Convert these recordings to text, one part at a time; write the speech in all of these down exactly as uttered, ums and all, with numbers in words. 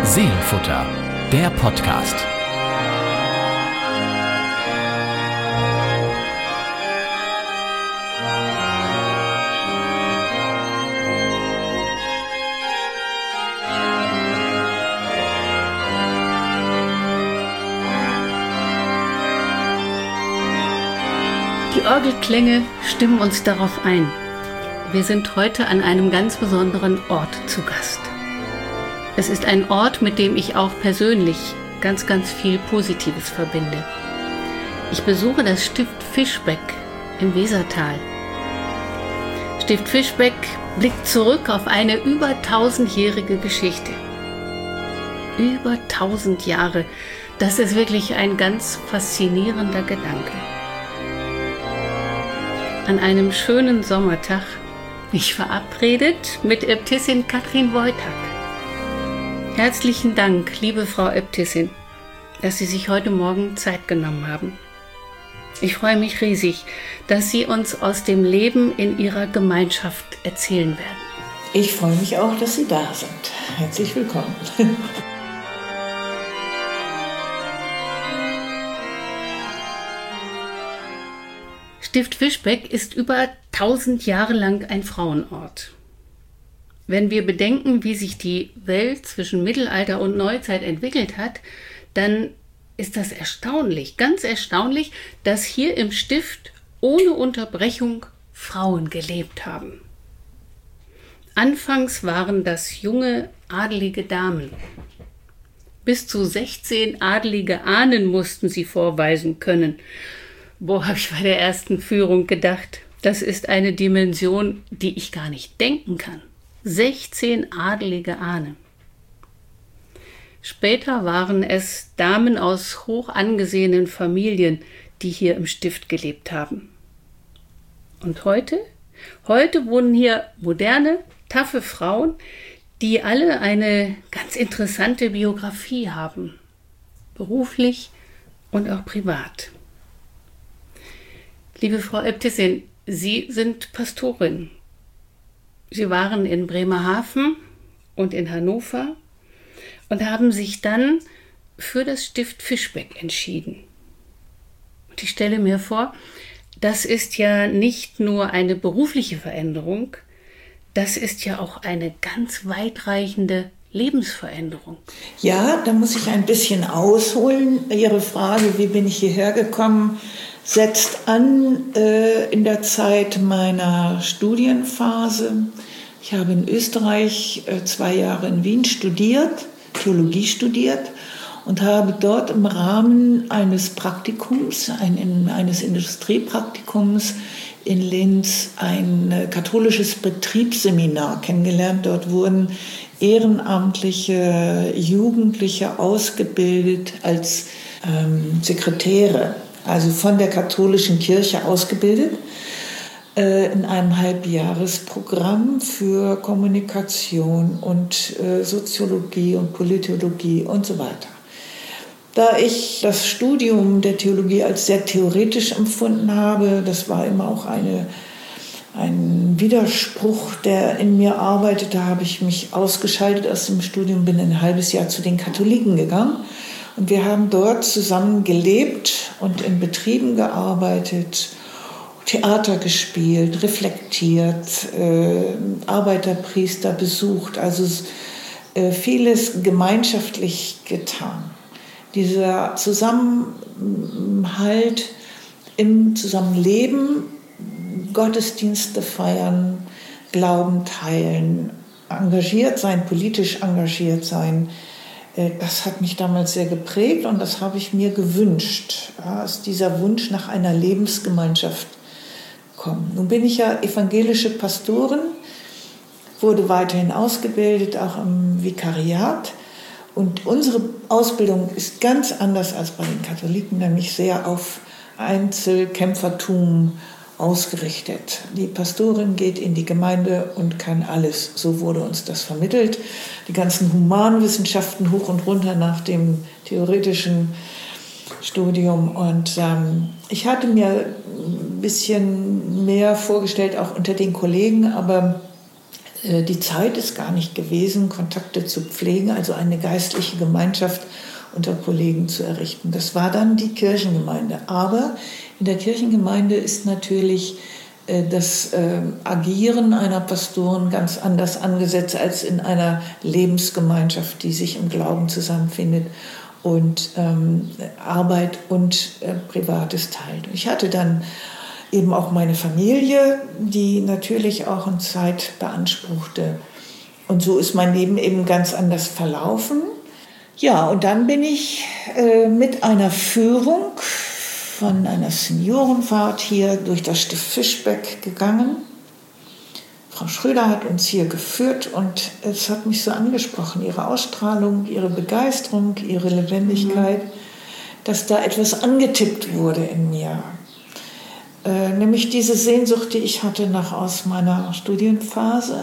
Seelenfutter, der Podcast. Die Orgelklänge stimmen uns darauf ein. Wir sind heute an einem ganz besonderen Ort zu Gast. Es ist ein Ort, mit dem ich auch persönlich ganz, ganz viel Positives verbinde. Ich besuche das Stift Fischbeck im Wesertal. Stift Fischbeck blickt zurück auf eine über tausendjährige Geschichte. Über tausend Jahre, das ist wirklich ein ganz faszinierender Gedanke. An einem schönen Sommertag mich verabredet mit Äbtissin Katrin Wojtak. Herzlichen Dank, liebe Frau Äbtissin, dass Sie sich heute Morgen Zeit genommen haben. Ich freue mich riesig, dass Sie uns aus dem Leben in Ihrer Gemeinschaft erzählen werden. Ich freue mich auch, dass Sie da sind. Herzlich willkommen. Stift Fischbeck ist über tausend Jahre lang ein Frauenort. Wenn wir bedenken, wie sich die Welt zwischen Mittelalter und Neuzeit entwickelt hat, dann ist das erstaunlich, ganz erstaunlich, dass hier im Stift ohne Unterbrechung Frauen gelebt haben. Anfangs waren das junge, adelige Damen. Bis zu sechzehn adelige Ahnen mussten sie vorweisen können. Wo habe ich bei der ersten Führung gedacht, das ist eine Dimension, die ich gar nicht denken kann. sechzehn adelige Ahnen. Später waren es Damen aus hoch angesehenen Familien, die hier im Stift gelebt haben. Und heute? Heute wohnen hier moderne, taffe Frauen, die alle eine ganz interessante Biografie haben. Beruflich und auch privat. Liebe Frau Äbtissin, Sie sind Pastorin. Sie waren in Bremerhaven und in Hannover und haben sich dann für das Stift Fischbeck entschieden. Und ich stelle mir vor, das ist ja nicht nur eine berufliche Veränderung, das ist ja auch eine ganz weitreichende Lebensveränderung. Ja, da muss ich ein bisschen ausholen. Ihre Frage, wie bin ich hierher gekommen, setzt an äh, in der Zeit meiner Studienphase. Ich habe in Österreich äh, zwei Jahre in Wien studiert, Theologie studiert und habe dort im Rahmen eines Praktikums, ein, in, eines Industriepraktikums in Linz ein äh, katholisches Betriebsseminar kennengelernt. Dort wurden ehrenamtliche Jugendliche ausgebildet als ähm, Sekretäre, also von der katholischen Kirche ausgebildet, äh, in einem Halbjahresprogramm für Kommunikation und äh, Soziologie und Politologie und so weiter. Da ich das Studium der Theologie als sehr theoretisch empfunden habe, das war immer auch eine, ein Widerspruch, der in mir arbeitete, habe ich mich ausgeschaltet aus dem Studium, bin ein halbes Jahr zu den Katholiken gegangen. Und wir haben dort zusammen gelebt und in Betrieben gearbeitet, Theater gespielt, reflektiert, äh, Arbeiterpriester besucht, also äh, vieles gemeinschaftlich getan. Dieser Zusammenhalt im Zusammenleben, Gottesdienste feiern, Glauben teilen, engagiert sein, politisch engagiert sein, das hat mich damals sehr geprägt und das habe ich mir gewünscht, ja, dass dieser Wunsch nach einer Lebensgemeinschaft kommt. Nun bin ich ja evangelische Pastorin, wurde weiterhin ausgebildet, auch im Vikariat. Und unsere Ausbildung ist ganz anders als bei den Katholiken, nämlich sehr auf Einzelkämpfertum ausgerichtet. Die Pastorin geht in die Gemeinde und kann alles. So wurde uns das vermittelt. Die ganzen Humanwissenschaften hoch und runter nach dem theoretischen Studium. Und ähm, ich hatte mir ein bisschen mehr vorgestellt, auch unter den Kollegen, aber äh, die Zeit ist gar nicht gewesen, Kontakte zu pflegen, also eine geistliche Gemeinschaft unter Kollegen zu errichten. Das war dann die Kirchengemeinde. Aber in der Kirchengemeinde ist natürlich äh, das äh, Agieren einer Pastoren ganz anders angesetzt als in einer Lebensgemeinschaft, die sich im Glauben zusammenfindet und ähm, Arbeit und äh, Privates teilt. Ich hatte dann eben auch meine Familie, die natürlich auch eine Zeit beanspruchte. Und so ist mein Leben eben ganz anders verlaufen. Ja, und dann bin ich äh, mit einer Führung von einer Seniorenfahrt hier durch das Stift Fischbeck gegangen. Frau Schröder hat uns hier geführt und es hat mich so angesprochen, ihre Ausstrahlung, ihre Begeisterung, ihre Lebendigkeit, mhm. dass da etwas angetippt wurde in mir. Äh, nämlich diese Sehnsucht, die ich hatte nach aus meiner Studienphase.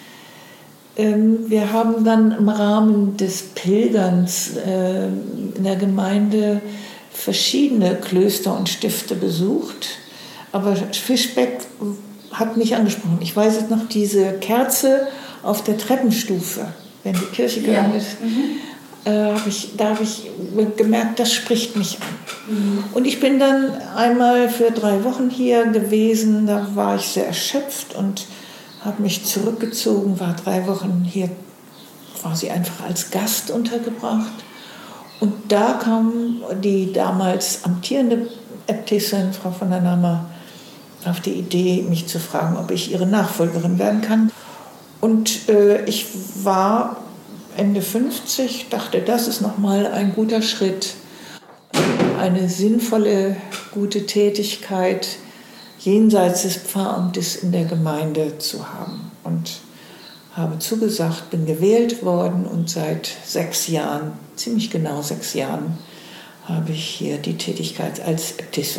Ähm, wir haben dann im Rahmen des Pilgerns äh, in der Gemeinde verschiedene Klöster und Stifte besucht, aber Fischbeck hat mich angesprochen. Ich weiß jetzt noch, diese Kerze auf der Treppenstufe, wenn die Kirche gegangen ja. ist, mhm. äh, hab ich, da habe ich gemerkt, das spricht mich an. Mhm. Und ich bin dann einmal für drei Wochen hier gewesen, da war ich sehr erschöpft und habe mich zurückgezogen, war drei Wochen hier quasi einfach als Gast untergebracht. Und da kam die damals amtierende Äbtissin, Frau von der Nammer, auf die Idee, mich zu fragen, ob ich ihre Nachfolgerin werden kann. Und äh, ich war Ende fünfzig, dachte, das ist nochmal ein guter Schritt, eine sinnvolle, gute Tätigkeit jenseits des Pfarramtes in der Gemeinde zu haben. Und habe zugesagt, bin gewählt worden und seit sechs Jahren, ziemlich genau sechs Jahren, habe ich hier die Tätigkeit als Äbtissin.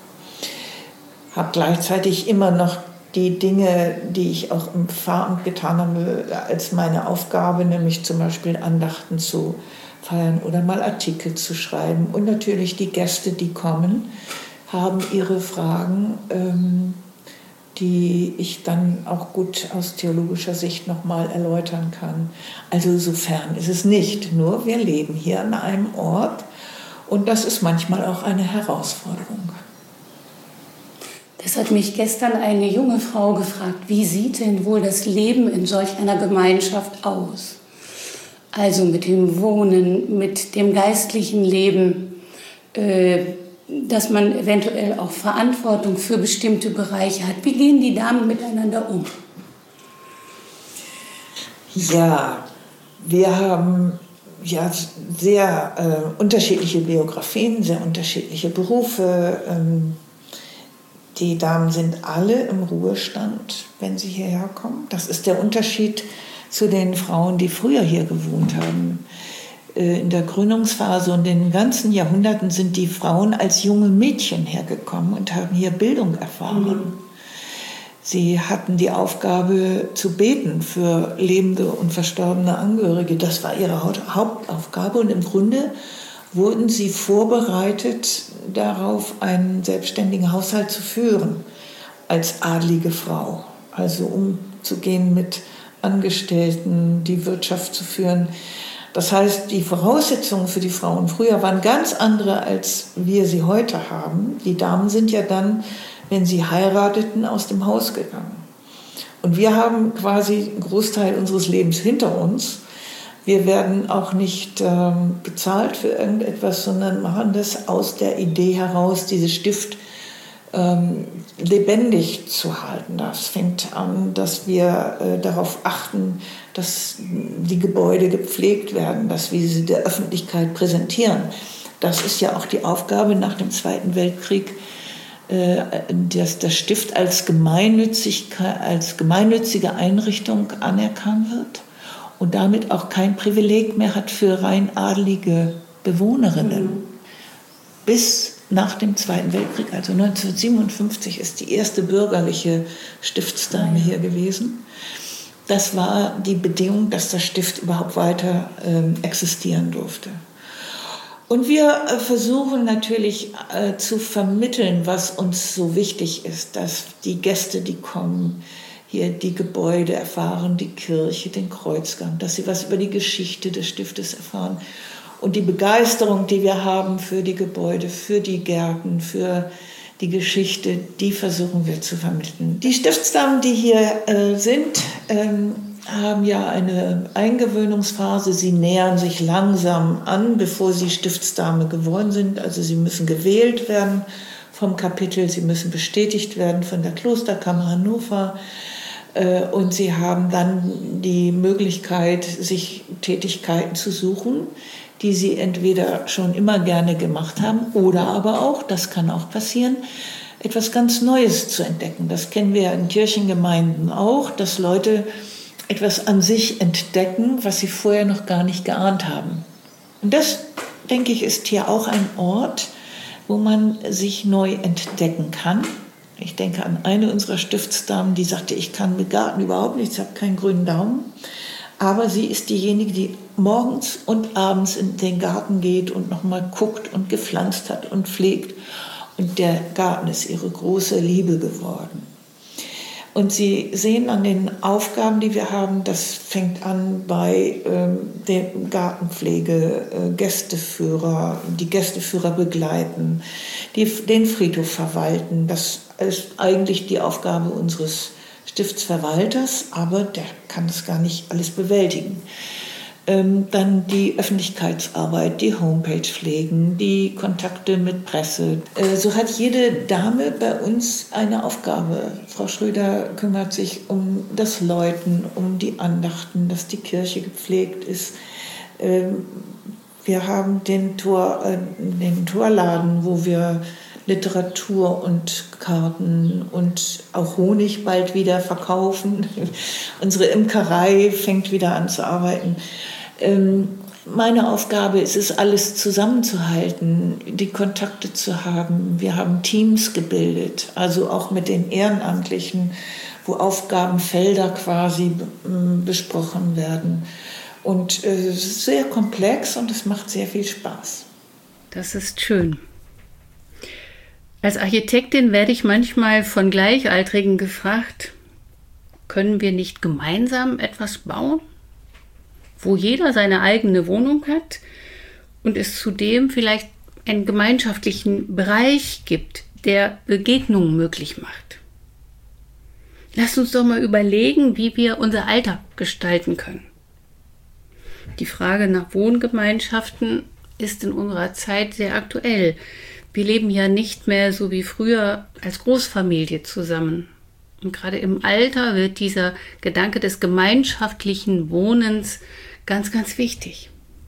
Habe gleichzeitig immer noch die Dinge, die ich auch im Pfarramt getan habe, als meine Aufgabe, nämlich zum Beispiel Andachten zu feiern oder mal Artikel zu schreiben. Und natürlich die Gäste, die kommen, haben ihre Fragen, ähm, die ich dann auch gut aus theologischer Sicht nochmal erläutern kann. Also sofern ist es nicht, nur wir leben hier an einem Ort und das ist manchmal auch eine Herausforderung. Das hat mich gestern eine junge Frau gefragt, wie sieht denn wohl das Leben in solch einer Gemeinschaft aus? Also mit dem Wohnen, mit dem geistlichen Leben, äh, dass man eventuell auch Verantwortung für bestimmte Bereiche hat. Wie gehen die Damen miteinander um? Ja, wir haben ja sehr äh, unterschiedliche Biografien, sehr unterschiedliche Berufe. Ähm, die Damen sind alle im Ruhestand, wenn sie hierher kommen. Das ist der Unterschied zu den Frauen, die früher hier gewohnt haben. In der Gründungsphase und in den ganzen Jahrhunderten sind die Frauen als junge Mädchen hergekommen und haben hier Bildung erfahren. Mhm. Sie hatten die Aufgabe zu beten für lebende und verstorbene Angehörige. Das war ihre Hauptaufgabe und im Grunde wurden sie vorbereitet darauf, einen selbstständigen Haushalt zu führen als adlige Frau. Also umzugehen mit Angestellten, die Wirtschaft zu führen. Das heißt, die Voraussetzungen für die Frauen früher waren ganz andere, als wir sie heute haben. Die Damen sind ja dann, wenn sie heirateten, aus dem Haus gegangen. Und wir haben quasi einen Großteil unseres Lebens hinter uns. Wir werden auch nicht ähm, bezahlt für irgendetwas, sondern machen das aus der Idee heraus, dieses Stift ähm, lebendig zu halten. Das fängt an, dass wir äh, darauf achten, dass die Gebäude gepflegt werden, dass wir sie der Öffentlichkeit präsentieren. Das ist ja auch die Aufgabe nach dem Zweiten Weltkrieg, äh, dass das Stift als, Gemeinnützigkeit, als gemeinnützige Einrichtung anerkannt wird und damit auch kein Privileg mehr hat für rein adelige Bewohnerinnen. Mhm. Bis nach dem Zweiten Weltkrieg, also neunzehnhundertsiebenundfünfzig, ist die erste bürgerliche Stiftsdame hier gewesen. Das war die Bedingung, dass das Stift überhaupt weiter äh, existieren durfte. Und wir äh, versuchen natürlich äh, zu vermitteln, was uns so wichtig ist, dass die Gäste, die kommen, hier die Gebäude erfahren, die Kirche, den Kreuzgang, dass sie was über die Geschichte des Stiftes erfahren. Und die Begeisterung, die wir haben für die Gebäude, für die Gärten, für die Geschichte, die versuchen wir zu vermitteln. Die Stiftsdamen, die hier äh, sind, ähm, haben ja eine Eingewöhnungsphase. Sie nähern sich langsam an, bevor sie Stiftsdame geworden sind. Also sie müssen gewählt werden vom Kapitel, sie müssen bestätigt werden von der Klosterkammer Hannover. Und sie haben dann die Möglichkeit, sich Tätigkeiten zu suchen, die sie entweder schon immer gerne gemacht haben oder aber auch, das kann auch passieren, etwas ganz Neues zu entdecken. Das kennen wir in Kirchengemeinden auch, dass Leute etwas an sich entdecken, was sie vorher noch gar nicht geahnt haben. Und das, denke ich, ist hier auch ein Ort, wo man sich neu entdecken kann. Ich denke an eine unserer Stiftsdamen, die sagte, ich kann mit Garten überhaupt nichts, ich habe keinen grünen Daumen. Aber sie ist diejenige, die morgens und abends in den Garten geht und nochmal guckt und gepflanzt hat und pflegt. Und der Garten ist ihre große Liebe geworden. Und Sie sehen an den Aufgaben, die wir haben, das fängt an bei ähm, der Gartenpflege, äh, Gästeführer, die Gästeführer begleiten, die, den Friedhof verwalten. Das ist eigentlich die Aufgabe unseres Stiftsverwalters, aber der kann das gar nicht alles bewältigen. Ähm, dann die Öffentlichkeitsarbeit, die Homepage pflegen, die Kontakte mit Presse. Äh, so hat jede Dame bei uns eine Aufgabe. Frau Schröder kümmert sich um das Läuten, um die Andachten, dass die Kirche gepflegt ist. Ähm, wir haben den, Tor, äh, den Torladen, wo wir Literatur und Karten und auch Honig bald wieder verkaufen. Unsere Imkerei fängt wieder an zu arbeiten. Ähm, meine Aufgabe ist es, alles zusammenzuhalten, die Kontakte zu haben. Wir haben Teams gebildet, also auch mit den Ehrenamtlichen, wo Aufgabenfelder quasi äh, besprochen werden. Und äh, es ist sehr komplex und es macht sehr viel Spaß. Das ist schön. Als Architektin werde ich manchmal von Gleichaltrigen gefragt, können wir nicht gemeinsam etwas bauen, wo jeder seine eigene Wohnung hat und es zudem vielleicht einen gemeinschaftlichen Bereich gibt, der Begegnungen möglich macht. Lasst uns doch mal überlegen, wie wir unser Alltag gestalten können. Die Frage nach Wohngemeinschaften ist in unserer Zeit sehr aktuell. Wir leben ja nicht mehr so wie früher als Großfamilie zusammen. Und gerade im Alter wird dieser Gedanke des gemeinschaftlichen Wohnens ganz, ganz wichtig.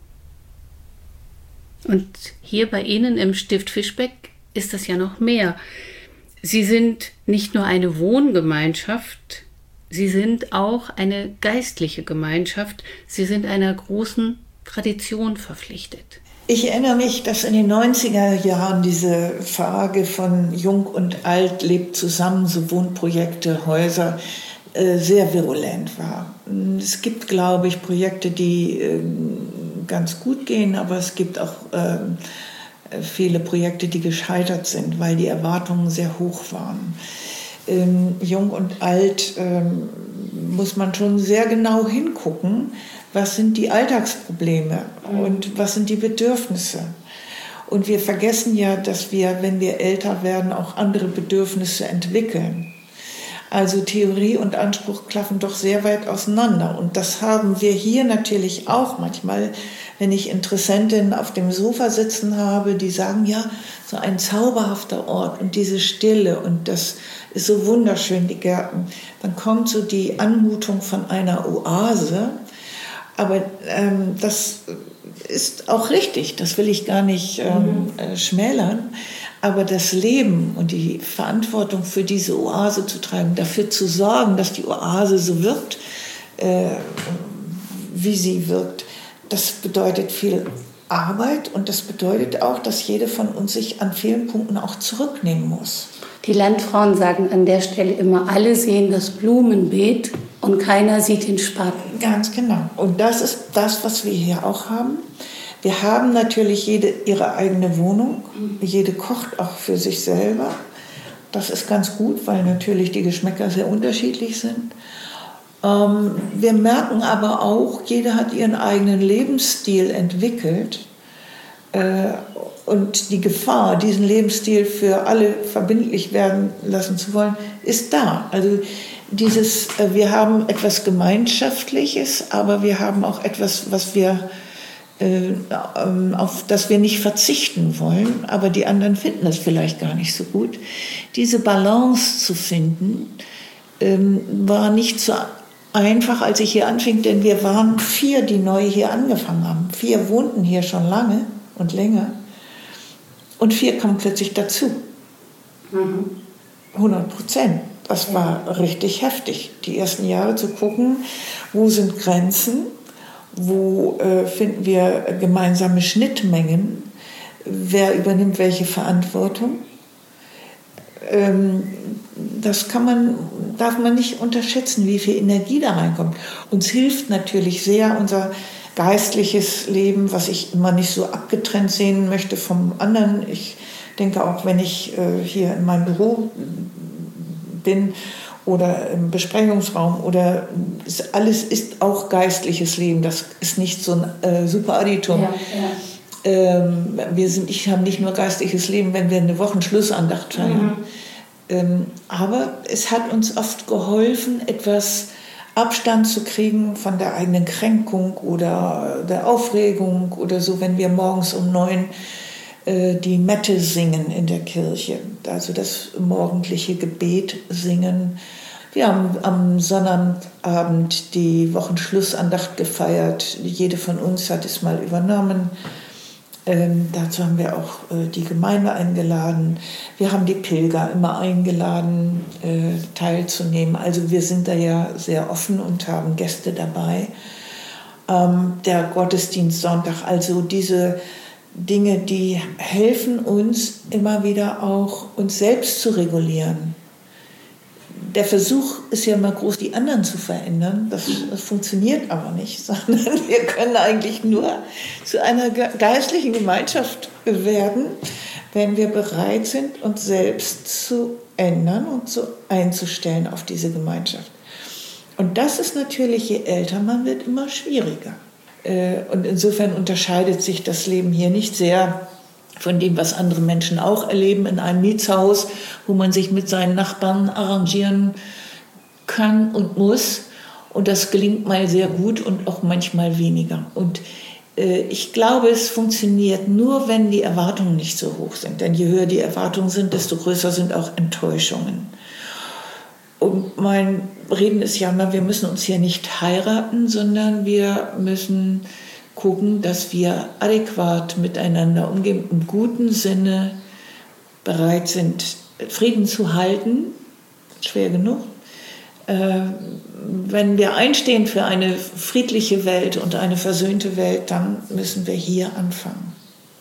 Und hier bei Ihnen im Stift Fischbeck ist das ja noch mehr. Sie sind nicht nur eine Wohngemeinschaft, Sie sind auch eine geistliche Gemeinschaft. Sie sind einer großen Tradition verpflichtet. Ich erinnere mich, dass in den neunziger Jahren diese Frage von Jung und Alt lebt zusammen, so Wohnprojekte, Häuser, äh, sehr virulent war. Es gibt, glaube ich, Projekte, die äh, ganz gut gehen, aber es gibt auch äh, viele Projekte, die gescheitert sind, weil die Erwartungen sehr hoch waren. Ähm, Jung und Alt ähm, muss man schon sehr genau hingucken, was sind die Alltagsprobleme und was sind die Bedürfnisse. Und wir vergessen ja, dass wir, wenn wir älter werden, auch andere Bedürfnisse entwickeln. Also Theorie und Anspruch klaffen doch sehr weit auseinander. Und das haben wir hier natürlich auch manchmal, wenn ich Interessentinnen auf dem Sofa sitzen habe, die sagen, ja, so ein zauberhafter Ort und diese Stille und das ist so wunderschön, die Gärten. Dann kommt so die Anmutung von einer Oase. Aber ähm, das ist auch richtig, das will ich gar nicht ähm, äh, schmälern. Aber das Leben und die Verantwortung für diese Oase zu treiben, dafür zu sorgen, dass die Oase so wirkt, äh, wie sie wirkt, das bedeutet viel Arbeit und das bedeutet auch, dass jede von uns sich an vielen Punkten auch zurücknehmen muss. Die Landfrauen sagen an der Stelle immer, alle sehen das Blumenbeet und keiner sieht den Spaten. Ganz genau. Und das ist das, was wir hier auch haben. Wir haben natürlich jede ihre eigene Wohnung. Jede kocht auch für sich selber. Das ist ganz gut, weil natürlich die Geschmäcker sehr unterschiedlich sind. Ähm, wir merken aber auch, jeder hat ihren eigenen Lebensstil entwickelt. Äh, und die Gefahr, diesen Lebensstil für alle verbindlich werden lassen zu wollen, ist da. Also dieses, äh, wir haben etwas Gemeinschaftliches, aber wir haben auch etwas, was wir, äh, auf das wir nicht verzichten wollen, aber die anderen finden das vielleicht gar nicht so gut. Diese Balance zu finden, ähm, war nicht so einfach, als ich hier anfing, denn wir waren vier, die neu hier angefangen haben. Vier wohnten hier schon lange und länger und vier kamen plötzlich dazu. Mhm. hundert Prozent. Das war richtig heftig, die ersten Jahre zu gucken, wo sind Grenzen, wo äh, finden wir gemeinsame Schnittmengen, wer übernimmt welche Verantwortung. Ähm, das kann man, darf man nicht unterschätzen, wie viel Energie da reinkommt. Uns hilft natürlich sehr unser geistliches Leben, was ich immer nicht so abgetrennt sehen möchte vom anderen. Ich denke auch, wenn ich äh, hier in meinem Büro bin oder im Besprechungsraum oder ist, alles ist auch geistliches Leben. Das ist nicht so ein äh, Superadditum. Ja, ja. Ähm, wir sind, ich habe nicht nur geistliches Leben, wenn wir eine Wochenschlussandacht feiern. Mhm. Ähm, aber es hat uns oft geholfen, etwas Abstand zu kriegen von der eigenen Kränkung oder der Aufregung oder so, wenn wir morgens um neun äh, die Mette singen in der Kirche, also das morgendliche Gebet singen. Wir haben am Sonnabend die Wochenschlussandacht gefeiert. Jede von uns hat es mal übernommen. Ähm, dazu haben wir auch äh, die Gemeinde eingeladen. Wir haben die Pilger immer eingeladen, äh, teilzunehmen. Also wir sind da ja sehr offen und haben Gäste dabei. Ähm, der Gottesdienst Sonntag, also diese Dinge, die helfen uns immer wieder auch, uns selbst zu regulieren. Der Versuch ist ja immer groß, die anderen zu verändern. Das, das funktioniert aber nicht, sondern wir können eigentlich nur zu einer geistlichen Gemeinschaft werden, wenn wir bereit sind, uns selbst zu ändern und so einzustellen auf diese Gemeinschaft. Und das ist natürlich, je älter man wird, immer schwieriger. Und insofern unterscheidet sich das Leben hier nicht sehr von dem, was andere Menschen auch erleben in einem Mietshaus, wo man sich mit seinen Nachbarn arrangieren kann und muss. Und das gelingt mal sehr gut und auch manchmal weniger. Und äh, ich glaube, es funktioniert nur, wenn die Erwartungen nicht so hoch sind. Denn je höher die Erwartungen sind, desto größer sind auch Enttäuschungen. Und mein Reden ist ja immer, wir müssen uns hier nicht heiraten, sondern wir müssen gucken, dass wir adäquat miteinander umgehen, im guten Sinne bereit sind, Frieden zu halten, schwer genug. Äh, wenn wir einstehen für eine friedliche Welt und eine versöhnte Welt, dann müssen wir hier anfangen.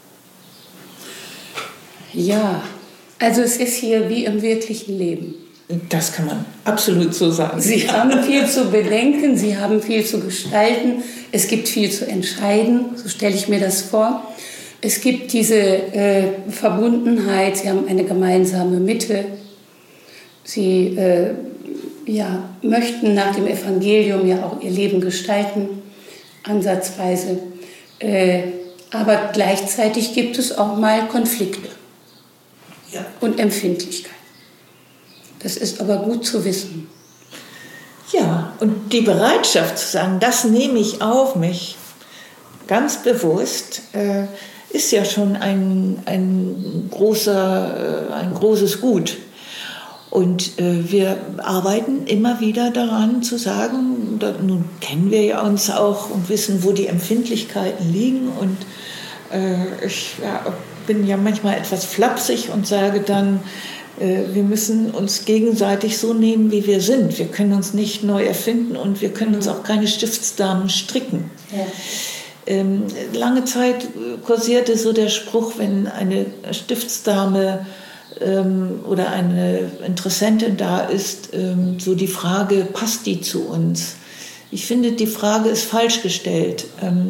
Ja, also es ist hier wie im wirklichen Leben. Das kann man absolut so sagen. Sie haben viel zu bedenken, Sie haben viel zu gestalten, es gibt viel zu entscheiden, so stelle ich mir das vor. Es gibt diese äh, Verbundenheit, Sie haben eine gemeinsame Mitte. Sie äh, ja, möchten nach dem Evangelium ja auch ihr Leben gestalten, ansatzweise. Äh, aber gleichzeitig gibt es auch mal Konflikte ja. und Empfindlichkeit. Das ist aber gut zu wissen. Ja, und die Bereitschaft zu sagen, das nehme ich auf mich, ganz bewusst, äh, ist ja schon ein, ein, großer, äh, ein großes Gut. Und äh, wir arbeiten immer wieder daran zu sagen, da, nun kennen wir ja uns auch und wissen, wo die Empfindlichkeiten liegen. Und äh, ich ja, bin ja manchmal etwas flapsig und sage dann, wir müssen uns gegenseitig so nehmen, wie wir sind. Wir können uns nicht neu erfinden und wir können uns auch keine Stiftsdamen stricken. Ja. Ähm, lange Zeit kursierte so der Spruch, wenn eine Stiftsdame ähm, oder eine Interessentin da ist, ähm, so die Frage, passt die zu uns? Ich finde, die Frage ist falsch gestellt. Ähm,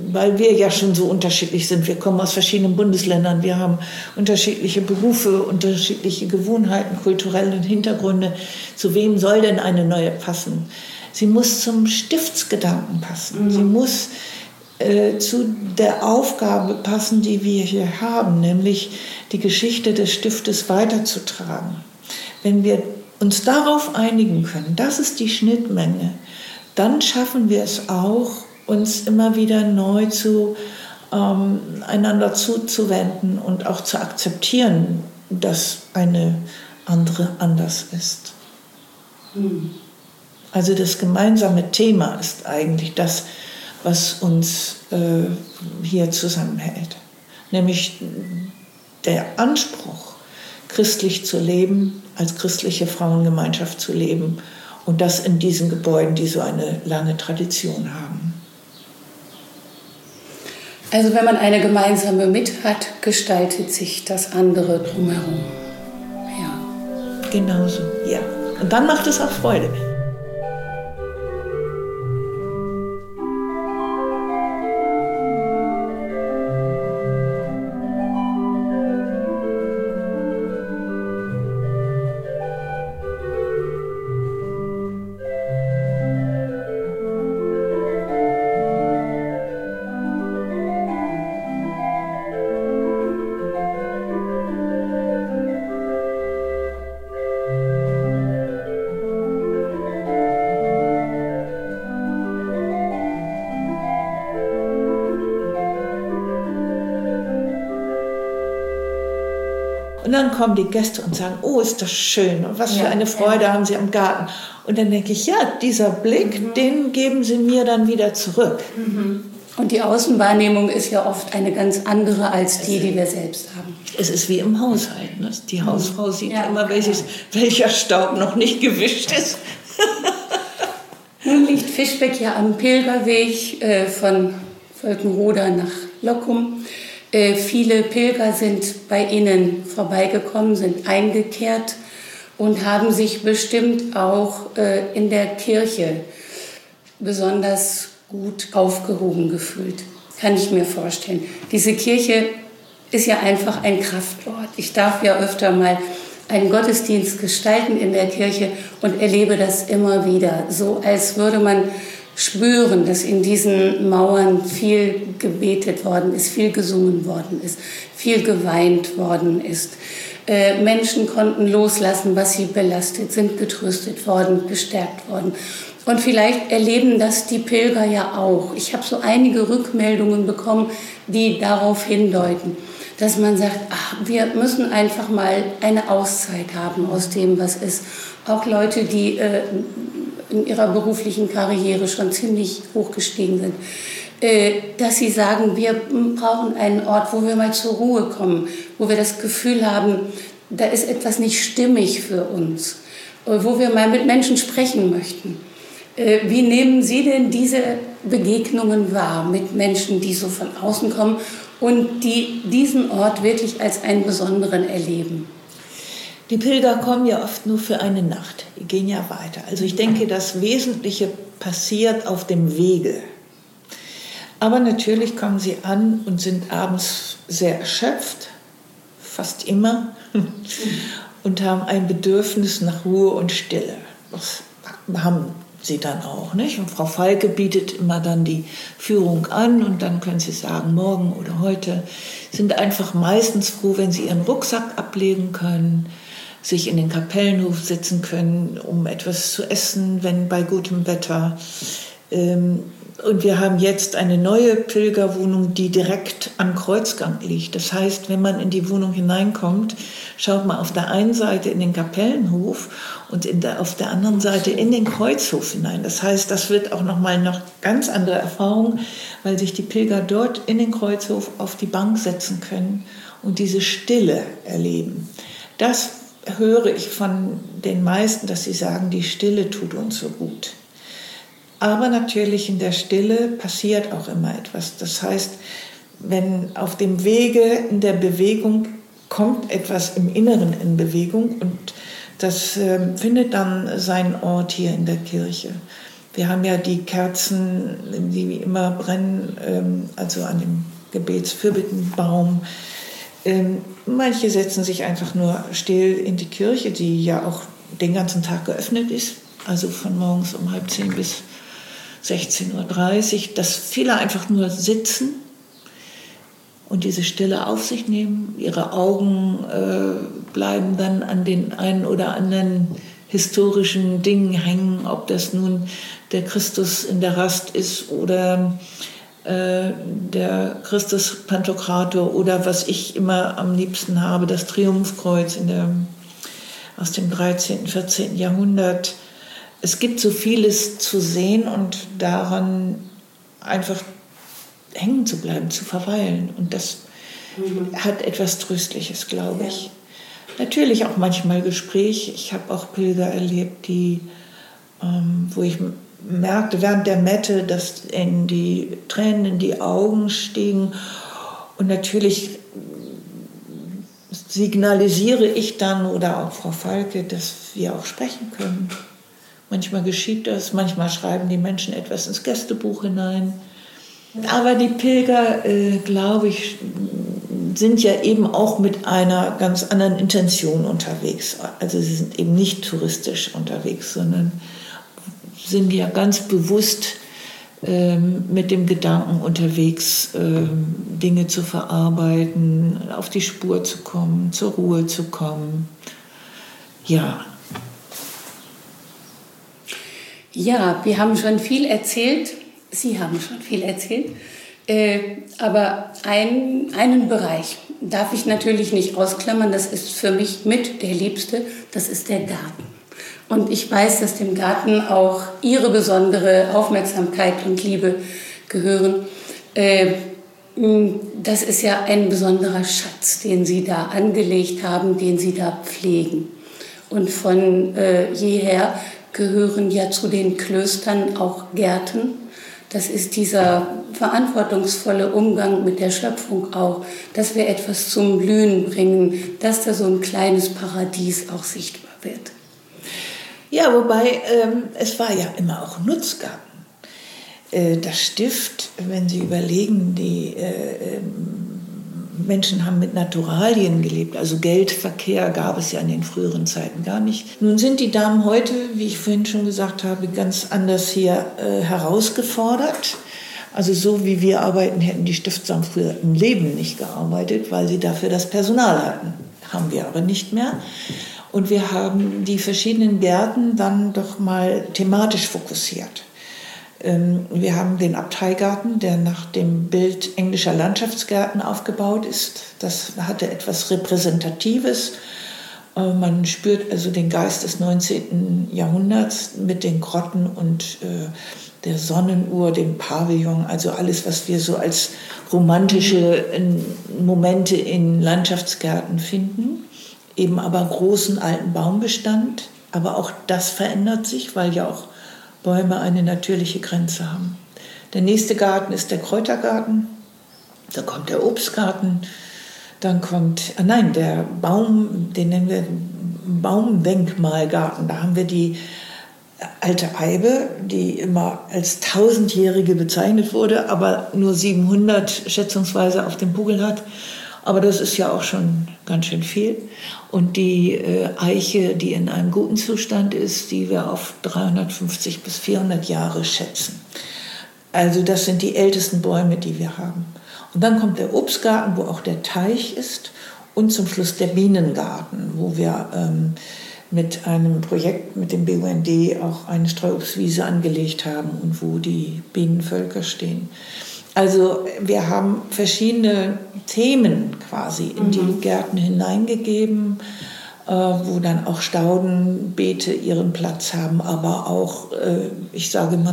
weil wir ja schon so unterschiedlich sind. Wir kommen aus verschiedenen Bundesländern, wir haben unterschiedliche Berufe, unterschiedliche Gewohnheiten, kulturelle Hintergründe. Zu wem soll denn eine neue passen? Sie muss zum Stiftsgedanken passen. Mhm. Sie muss äh, zu der Aufgabe passen, die wir hier haben, nämlich die Geschichte des Stiftes weiterzutragen. Wenn wir uns darauf einigen können, das ist die Schnittmenge, dann schaffen wir es auch, uns immer wieder neu zu ähm, einander zuzuwenden und auch zu akzeptieren, dass eine andere anders ist. Mhm. Also das gemeinsame Thema ist eigentlich das, was uns äh, hier zusammenhält. Nämlich der Anspruch, christlich zu leben, als christliche Frauengemeinschaft zu leben. Und das in diesen Gebäuden, die so eine lange Tradition haben. Also wenn man eine gemeinsame Mitte hat, gestaltet sich das andere drumherum. Ja. Genauso, ja. Und dann macht es auch Freude. Und dann kommen die Gäste und sagen, oh, ist das schön und was für eine Freude ja. haben Sie am Garten. Und dann denke ich, ja, dieser Blick, mhm. den geben Sie mir dann wieder zurück. Mhm. Und die Außenwahrnehmung ist ja oft eine ganz andere als die, die wir selbst haben. Es ist wie im Haushalt. Ne? Die Hausfrau sieht ja, immer, welches, welcher Staub noch nicht gewischt ist. Nun liegt Fischbeck ja am Pilgerweg äh, von Völkenroda nach Lockum. Äh, viele Pilger sind bei Ihnen vorbeigekommen, sind eingekehrt und haben sich bestimmt auch äh, in der Kirche besonders gut aufgehoben gefühlt. Kann ich mir vorstellen. Diese Kirche ist ja einfach ein Kraftort. Ich darf ja öfter mal einen Gottesdienst gestalten in der Kirche und erlebe das immer wieder. So als würde man spüren, dass in diesen Mauern viel gebetet worden ist, viel gesungen worden ist, viel geweint worden ist. Äh, Menschen konnten loslassen, was sie belastet, sind getröstet worden, gestärkt worden. Und vielleicht erleben das die Pilger ja auch. Ich habe so einige Rückmeldungen bekommen, die darauf hindeuten, dass man sagt, ach, wir müssen einfach mal eine Auszeit haben aus dem, was ist. Auch Leute, die äh, in ihrer beruflichen Karriere schon ziemlich hochgestiegen sind, äh, dass sie sagen, wir brauchen einen Ort, wo wir mal zur Ruhe kommen, wo wir das Gefühl haben, da ist etwas nicht stimmig für uns, äh, wo wir mal mit Menschen sprechen möchten. Äh, wie nehmen Sie denn diese Begegnungen wahr mit Menschen, die so von außen kommen und die diesen Ort wirklich als einen besonderen erleben? Die Pilger kommen ja oft nur für eine Nacht, die gehen ja weiter. Also ich denke, das Wesentliche passiert auf dem Wege. Aber natürlich kommen sie an und sind abends sehr erschöpft, fast immer, und haben ein Bedürfnis nach Ruhe und Stille. Das haben sie dann auch, nicht? Und Frau Falke bietet immer dann die Führung an und dann können sie sagen, morgen oder heute, sind einfach meistens froh, wenn sie ihren Rucksack ablegen können, sich in den Kapellenhof setzen können, um etwas zu essen, wenn bei gutem Wetter. Und wir haben jetzt eine neue Pilgerwohnung, die direkt am Kreuzgang liegt. Das heißt, wenn man in die Wohnung hineinkommt, schaut man auf der einen Seite in den Kapellenhof und in der, auf der anderen Seite in den Kreuzhof hinein. Das heißt, das wird auch noch mal eine ganz andere Erfahrung, weil sich die Pilger dort in den Kreuzhof auf die Bank setzen können und diese Stille erleben. Das höre ich von den meisten, dass sie sagen, die Stille tut uns so gut. Aber natürlich in der Stille passiert auch immer etwas. Das heißt, wenn auf dem Wege in der Bewegung kommt etwas im Inneren in Bewegung und das äh, findet dann seinen Ort hier in der Kirche. Wir haben ja die Kerzen, die wie immer brennen, also an dem Gebetsfürbittenbaum. Manche setzen sich einfach nur still in die Kirche, die ja auch den ganzen Tag geöffnet ist, also von morgens um halb zehn bis sechzehn Uhr dreißig, dass viele einfach nur sitzen und diese Stille auf sich nehmen. Ihre Augen äh, bleiben dann an den einen oder anderen historischen Dingen hängen, ob das nun der Christus in der Rast ist oder äh, der Christus Pantokrator oder was ich immer am liebsten habe, das Triumphkreuz in der, aus dem dreizehnten, vierzehnten Jahrhundert. Es gibt so vieles zu sehen und daran einfach hängen zu bleiben, zu verweilen. Und das mhm. hat etwas Tröstliches, glaube ich. Ja. Natürlich auch manchmal Gespräch. Ich habe auch Pilger erlebt, die, ähm, wo ich merkte während der Mette, dass in die Tränen in die Augen stiegen. Und natürlich signalisiere ich dann oder auch Frau Falke, dass wir auch sprechen können. Manchmal geschieht das, manchmal schreiben die Menschen etwas ins Gästebuch hinein. Aber die Pilger, äh, glaube ich, sind ja eben auch mit einer ganz anderen Intention unterwegs. Also sie sind eben nicht touristisch unterwegs, sondern sind ja ganz bewusst ähm, mit dem Gedanken unterwegs, ähm, Dinge zu verarbeiten, auf die Spur zu kommen, zur Ruhe zu kommen. Ja. Ja, wir haben schon viel erzählt. Sie haben schon viel erzählt. Äh, aber ein, einen Bereich darf ich natürlich nicht ausklammern. Das ist für mich mit der Liebste. Das ist der Garten. Und ich weiß, dass dem Garten auch Ihre besondere Aufmerksamkeit und Liebe gehören. Äh, das ist ja ein besonderer Schatz, den Sie da angelegt haben, den Sie da pflegen. Und von äh, jeher gehören ja zu den Klöstern auch Gärten. Das ist dieser verantwortungsvolle Umgang mit der Schöpfung auch, dass wir etwas zum Blühen bringen, dass da so ein kleines Paradies auch sichtbar wird. Ja, wobei ähm, es war ja immer auch Nutzgarten. Äh, das Stift, wenn Sie überlegen, die äh, Menschen haben mit Naturalien gelebt, also Geldverkehr gab es ja in den früheren Zeiten gar nicht. Nun sind die Damen heute, wie ich vorhin schon gesagt habe, ganz anders hier äh, herausgefordert. Also so wie wir arbeiten, hätten die Stiftsdamen früher im Leben nicht gearbeitet, weil sie dafür das Personal hatten. Haben wir aber nicht mehr. Und wir haben die verschiedenen Gärten dann doch mal thematisch fokussiert. Wir haben den Abteigarten, der nach dem Bild englischer Landschaftsgärten aufgebaut ist. Das hatte etwas Repräsentatives. Man spürt also den Geist des neunzehnten Jahrhunderts mit den Grotten und der Sonnenuhr, dem Pavillon, also alles, was wir so als romantische Momente in Landschaftsgärten finden. Eben aber großen alten Baumbestand. Aber auch das verändert sich, weil ja auch Bäume eine natürliche Grenze haben. Der nächste Garten ist der Kräutergarten, da kommt der Obstgarten, dann kommt, ah nein, der Baum, den nennen wir Baumdenkmalgarten. Da haben wir die alte Eibe, die immer als tausendjährige bezeichnet wurde, aber nur siebenhundert schätzungsweise auf dem Buckel hat. Aber das ist ja auch schon ganz schön viel. Und die äh, Eiche, die in einem guten Zustand ist, die wir auf dreihundertfünfzig bis vierhundert Jahre schätzen. Also das sind die ältesten Bäume, die wir haben. Und dann kommt der Obstgarten, wo auch der Teich ist. Und zum Schluss der Bienengarten, wo wir ähm, mit einem Projekt mit dem B U N D auch eine Streuobstwiese angelegt haben und wo die Bienenvölker stehen. Also wir haben verschiedene Themen quasi in die mhm. Gärten hineingegeben, äh, wo dann auch Staudenbeete ihren Platz haben, aber auch, äh, ich sage mal,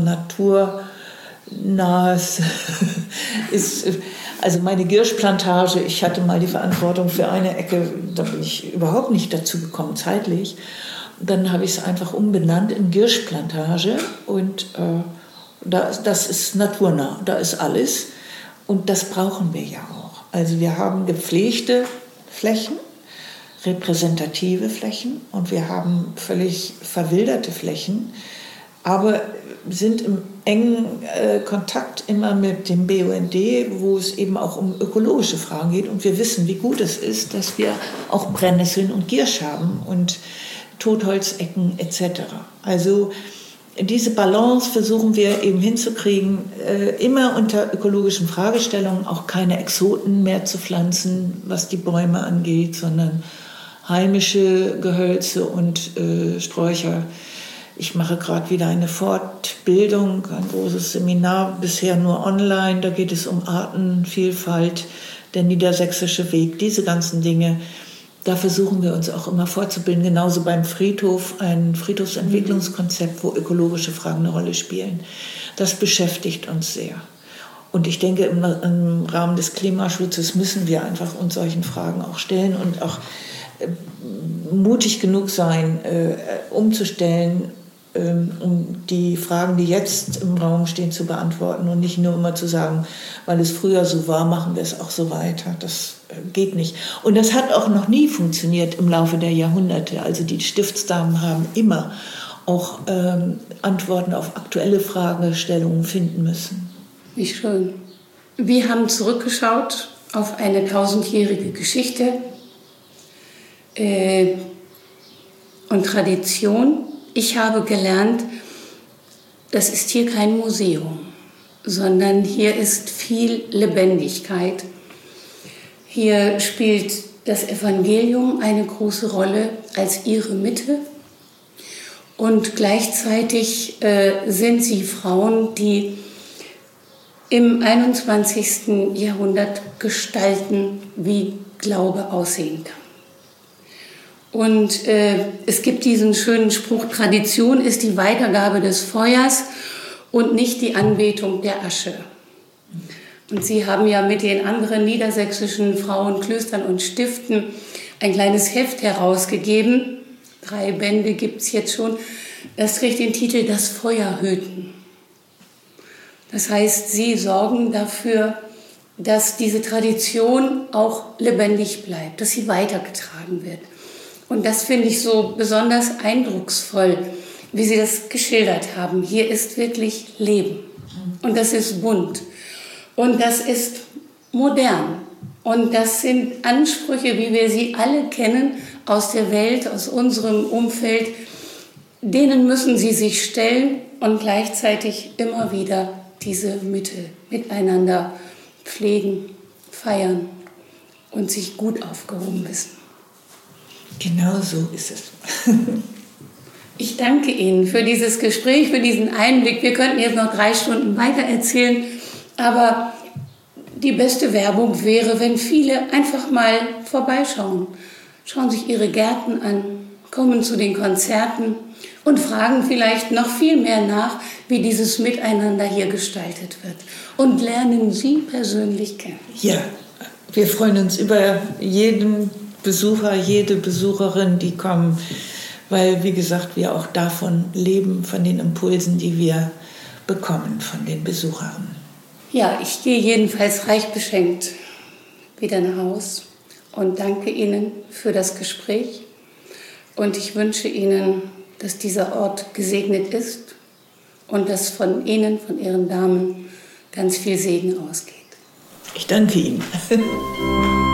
naturnahes ist. Also meine Girschplantage, ich hatte mal die Verantwortung für eine Ecke, da bin ich überhaupt nicht dazu gekommen, zeitlich. Dann habe ich es einfach umbenannt in Girschplantage und äh, das ist naturnah, da ist alles und das brauchen wir ja auch. Also wir haben gepflegte Flächen, repräsentative Flächen und wir haben völlig verwilderte Flächen. aber sind im engen äh, Kontakt immer mit dem B U N D, wo es eben auch um ökologische Fragen geht. Und wir wissen, wie gut es ist, dass wir auch Brennnesseln und Giersch haben und Totholzecken et cetera. Also diese Balance versuchen wir eben hinzukriegen, äh, immer unter ökologischen Fragestellungen, auch keine Exoten mehr zu pflanzen, was die Bäume angeht, sondern heimische Gehölze und äh, Sträucher. Ich mache gerade wieder eine Fortbildung, ein großes Seminar, bisher nur online. Da geht es um Artenvielfalt, der niedersächsische Weg, diese ganzen Dinge. Da versuchen wir uns auch immer fortzubilden. Genauso beim Friedhof, ein Friedhofsentwicklungskonzept, wo ökologische Fragen eine Rolle spielen. Das beschäftigt uns sehr. Und ich denke, im, im Rahmen des Klimaschutzes müssen wir einfach uns solchen Fragen auch stellen und auch äh, mutig genug sein, äh, umzustellen, um die Fragen, die jetzt im Raum stehen, zu beantworten und nicht nur immer zu sagen, weil es früher so war, machen wir es auch so weiter. Das geht nicht. Und das hat auch noch nie funktioniert im Laufe der Jahrhunderte. Also die Stiftsdamen haben immer auch ähm, Antworten auf aktuelle Fragestellungen finden müssen. Wie schön. Wir haben zurückgeschaut auf eine tausendjährige Geschichte äh, und Tradition. Ich habe gelernt, das ist hier kein Museum, sondern hier ist viel Lebendigkeit. Hier spielt das Evangelium eine große Rolle als ihre Mitte. Und gleichzeitig äh, sind sie Frauen, die im einundzwanzigsten Jahrhundert gestalten, wie Glaube aussehen kann. Und äh, es gibt diesen schönen Spruch, Tradition ist die Weitergabe des Feuers und nicht die Anbetung der Asche. Und Sie haben ja mit den anderen niedersächsischen Frauenklöstern und Stiften ein kleines Heft herausgegeben. Drei Bände gibt es jetzt schon. Das trägt den Titel Das Feuer hüten. Das heißt, Sie sorgen dafür, dass diese Tradition auch lebendig bleibt, dass sie weitergetragen wird. Und das finde ich so besonders eindrucksvoll, wie Sie das geschildert haben. Hier ist wirklich Leben. Und das ist bunt. Und das ist modern. Und das sind Ansprüche, wie wir sie alle kennen, aus der Welt, aus unserem Umfeld. Denen müssen Sie sich stellen und gleichzeitig immer wieder diese Mitte miteinander pflegen, feiern und sich gut aufgehoben wissen. Genau so ist es. Ich danke Ihnen für dieses Gespräch, für diesen Einblick. Wir könnten jetzt noch drei Stunden weiter erzählen, aber die beste Werbung wäre, wenn viele einfach mal vorbeischauen, schauen sich ihre Gärten an, kommen zu den Konzerten und fragen vielleicht noch viel mehr nach, wie dieses Miteinander hier gestaltet wird und lernen Sie persönlich kennen. Ja, wir freuen uns über jeden Besucher, jede Besucherin, die kommen, weil, wie gesagt, wir auch davon leben, von den Impulsen, die wir bekommen von den Besuchern. Ja, ich gehe jedenfalls reich beschenkt wieder nach Haus und danke Ihnen für das Gespräch. Und ich wünsche Ihnen, dass dieser Ort gesegnet ist und dass von Ihnen, von Ihren Damen, ganz viel Segen ausgeht. Ich danke Ihnen.